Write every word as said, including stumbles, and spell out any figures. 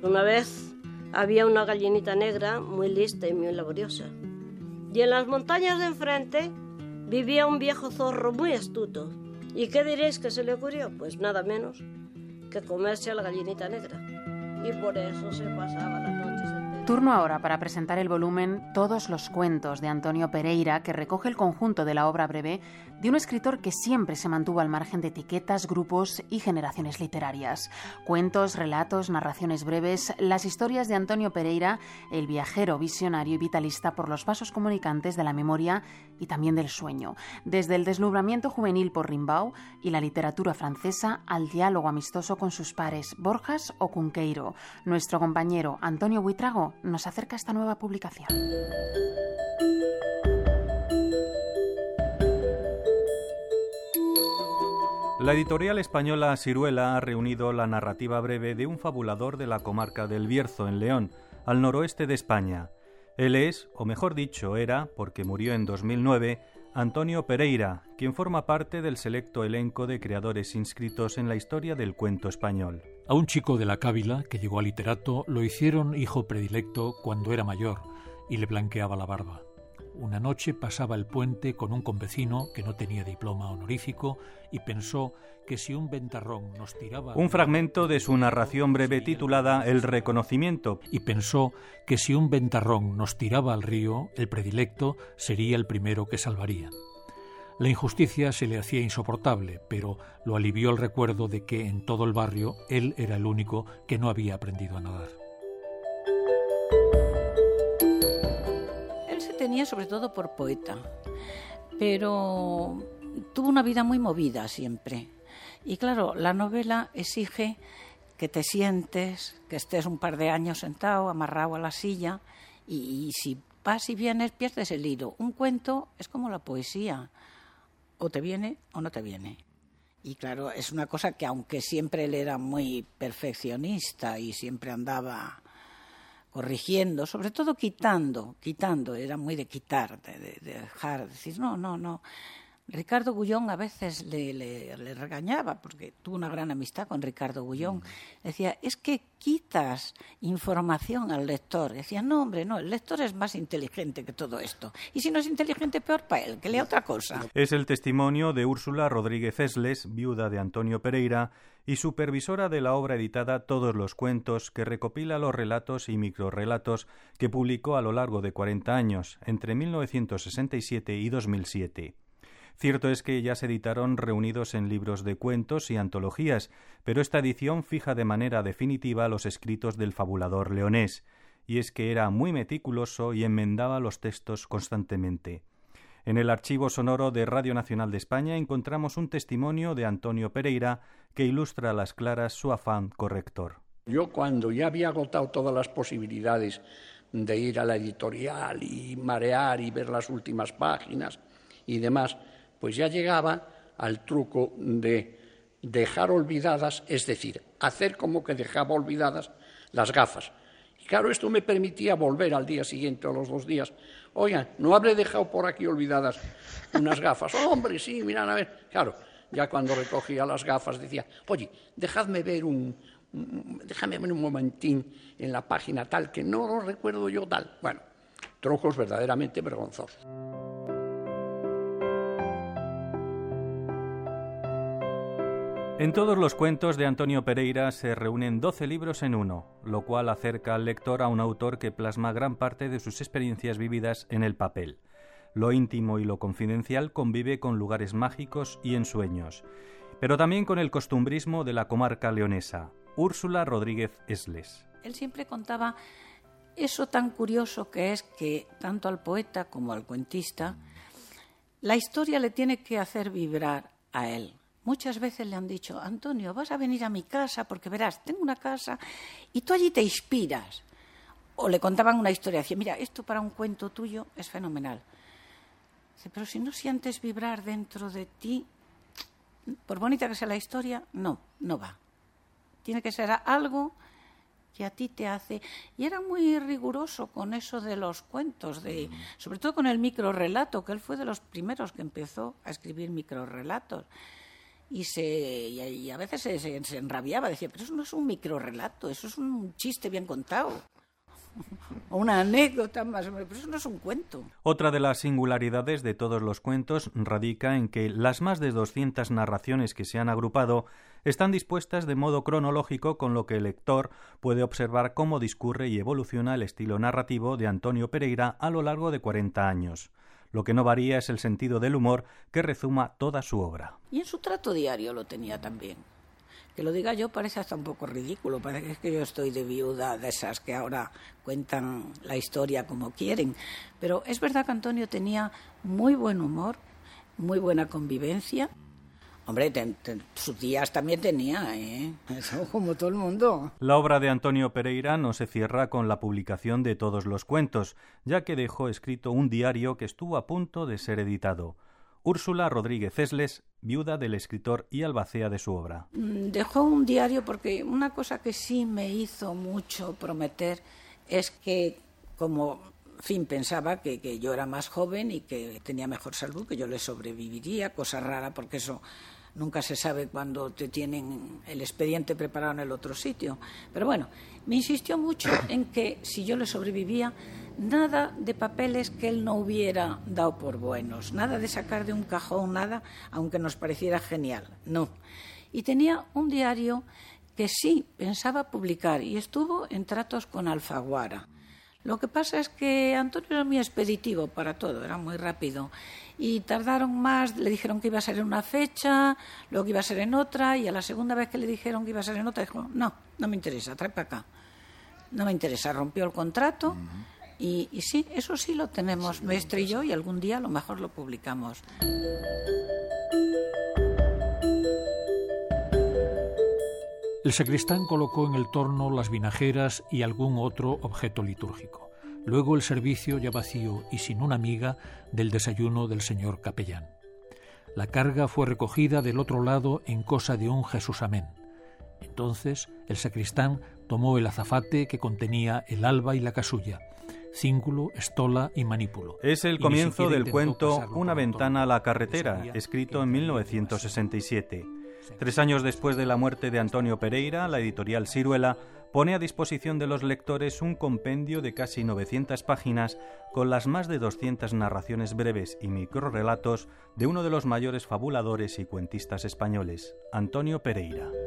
Una vez había una gallinita negra muy lista y muy laboriosa. Y en las montañas de enfrente vivía un viejo zorro muy astuto. ¿Y qué diréis que se le ocurrió? Pues nada menos que comerse a la gallinita negra. Y por eso se pasaba las noches enteras. Turno ahora para presentar el volumen Todos los cuentos de Antonio Pereira, que recoge el conjunto de la obra breve de un escritor que siempre se mantuvo al margen de etiquetas, grupos y generaciones literarias. Cuentos, relatos, narraciones breves, las historias de Antonio Pereira, el viajero, visionario y vitalista por los vasos comunicantes de la memoria y también del sueño. Desde el deslumbramiento juvenil por Rimbaud y la literatura francesa al diálogo amistoso con sus pares Borjas o Cunqueiro. Nuestro compañero Antonio Buitrago nos acerca a esta nueva publicación. La editorial española Siruela ha reunido la narrativa breve de un fabulador de la comarca del Bierzo, en León, al noroeste de España. Él es, o mejor dicho, era, porque murió en dos mil nueve, Antonio Pereira, quien forma parte del selecto elenco de creadores inscritos en la historia del cuento español. A un chico de la Cávila, que llegó a literato, lo hicieron hijo predilecto cuando era mayor y le blanqueaba la barba. Una noche pasaba el puente con un convecino que no tenía diploma honorífico y pensó que si un ventarrón nos tiraba... Un fragmento de su narración breve titulada El reconocimiento. Y pensó que si un ventarrón nos tiraba al río, el predilecto sería el primero que salvaría. La injusticia se le hacía insoportable, pero lo alivió el recuerdo de que en todo el barrio él era el único que no había aprendido a nadar. Él se tenía sobre todo por poeta, pero tuvo una vida muy movida siempre. Y claro, la novela exige que te sientes, que estés un par de años sentado, amarrado a la silla, y, y si vas y vienes pierdes el hilo. Un cuento es como la poesía. O te viene o no te viene. Y claro, es una cosa que aunque siempre él era muy perfeccionista y siempre andaba corrigiendo, sobre todo quitando, quitando, era muy de quitar, de, de, de dejar, de decir, no, no, no. Ricardo Gullón a veces le, le, le regañaba, porque tuvo una gran amistad con Ricardo Gullón. Decía, es que quitas información al lector. Decía, no, hombre, no, el lector es más inteligente que todo esto. Y si no es inteligente, peor para él, que lea otra cosa. Es el testimonio de Úrsula Rodríguez Esles, viuda de Antonio Pereira, y supervisora de la obra editada Todos los cuentos, que recopila los relatos y microrrelatos que publicó a lo largo de cuarenta años, entre mil novecientos sesenta y siete y dos mil siete. Cierto es que ya se editaron reunidos en libros de cuentos y antologías, pero esta edición fija de manera definitiva los escritos del fabulador leonés, y es que era muy meticuloso y enmendaba los textos constantemente. En el archivo sonoro de Radio Nacional de España encontramos un testimonio de Antonio Pereira que ilustra a las claras su afán corrector. Yo, cuando ya había agotado todas las posibilidades de ir a la editorial y marear y ver las últimas páginas y demás, pues ya llegaba al truco de dejar olvidadas, es decir, hacer como que dejaba olvidadas las gafas. Y claro, esto me permitía volver al día siguiente o los dos días. Oigan, ¿no habré dejado por aquí olvidadas unas gafas? Oh, hombre, sí, mirad, a ver. Claro, ya cuando recogía las gafas decía, oye, dejadme ver un, un déjame ver un momentín en la página tal, que no lo recuerdo yo tal. Bueno, trucos verdaderamente vergonzosos. En todos los cuentos de Antonio Pereira se reúnen doce libros en uno, lo cual acerca al lector a un autor que plasma gran parte de sus experiencias vividas en el papel. Lo íntimo y lo confidencial convive con lugares mágicos y ensueños, pero también con el costumbrismo de la comarca leonesa. Úrsula Rodríguez Esles. Él siempre contaba eso tan curioso que es que tanto al poeta como al cuentista la historia le tiene que hacer vibrar a él. Muchas veces le han dicho, Antonio, vas a venir a mi casa porque verás, tengo una casa y tú allí te inspiras. O le contaban una historia, decía, mira, esto para un cuento tuyo es fenomenal. Dice, pero si no sientes vibrar dentro de ti, por bonita que sea la historia, no, no va. Tiene que ser algo que a ti te hace... Y era muy riguroso con eso de los cuentos, de, sobre todo con el microrrelato, que él fue de los primeros que empezó a escribir microrrelatos. y, se, y a veces se, se, se enrabiaba, decía, pero eso no es un microrrelato, eso es un chiste bien contado. O una anécdota más, pero eso no es un cuento. Otra de las singularidades de todos los cuentos radica en que las más de doscientas narraciones que se han agrupado están dispuestas de modo cronológico, con lo que el lector puede observar cómo discurre y evoluciona el estilo narrativo de Antonio Pereira a lo largo de cuarenta años. Lo que no varía es el sentido del humor que rezuma toda su obra. Y en su trato diario lo tenía también. Que lo diga yo parece hasta un poco ridículo, parece que yo estoy de viuda de esas que ahora cuentan la historia como quieren. Pero es verdad que Antonio tenía muy buen humor, muy buena convivencia. Hombre, ten, ten, sus días también tenía, ¿eh? Eso como todo el mundo. La obra de Antonio Pereira no se cierra con la publicación de todos los cuentos, ya que dejó escrito un diario que estuvo a punto de ser editado. Úrsula Rodríguez Cesles, viuda del escritor y albacea de su obra. Dejó un diario porque una cosa que sí me hizo mucho prometer es que, como en fin, pensaba que, que yo era más joven y que tenía mejor salud, que yo le sobreviviría, cosa rara porque eso nunca se sabe cuando te tienen el expediente preparado en el otro sitio. Pero bueno, me insistió mucho en que si yo le sobrevivía, nada de papeles que él no hubiera dado por buenos, nada de sacar de un cajón, nada, aunque nos pareciera genial, no. Y tenía un diario que sí pensaba publicar y estuvo en tratos con Alfaguara. Lo que pasa es que Antonio era muy expeditivo para todo, era muy rápido. Y tardaron más, le dijeron que iba a ser en una fecha, luego que iba a ser en otra, y a la segunda vez que le dijeron que iba a ser en otra, dijo, no, no me interesa, trae para acá. No me interesa, rompió el contrato. Uh-huh. Y, y sí, eso sí lo tenemos, sí, Mestre y yo, y algún día a lo mejor lo publicamos. El sacristán colocó en el torno las vinajeras y algún otro objeto litúrgico. Luego el servicio, ya vacío y sin una miga, del desayuno del señor capellán. La carga fue recogida del otro lado en cosa de un Jesús amén. Entonces el sacristán tomó el azafate que contenía el alba y la casulla, cíngulo, estola y manípulo. Es el comienzo del cuento Una ventana a la carretera, escrito en mil novecientos sesenta y siete. Tres años después de la muerte de Antonio Pereira, la editorial Siruela pone a disposición de los lectores un compendio de casi novecientas páginas con las más de doscientas narraciones breves y microrrelatos de uno de los mayores fabuladores y cuentistas españoles, Antonio Pereira.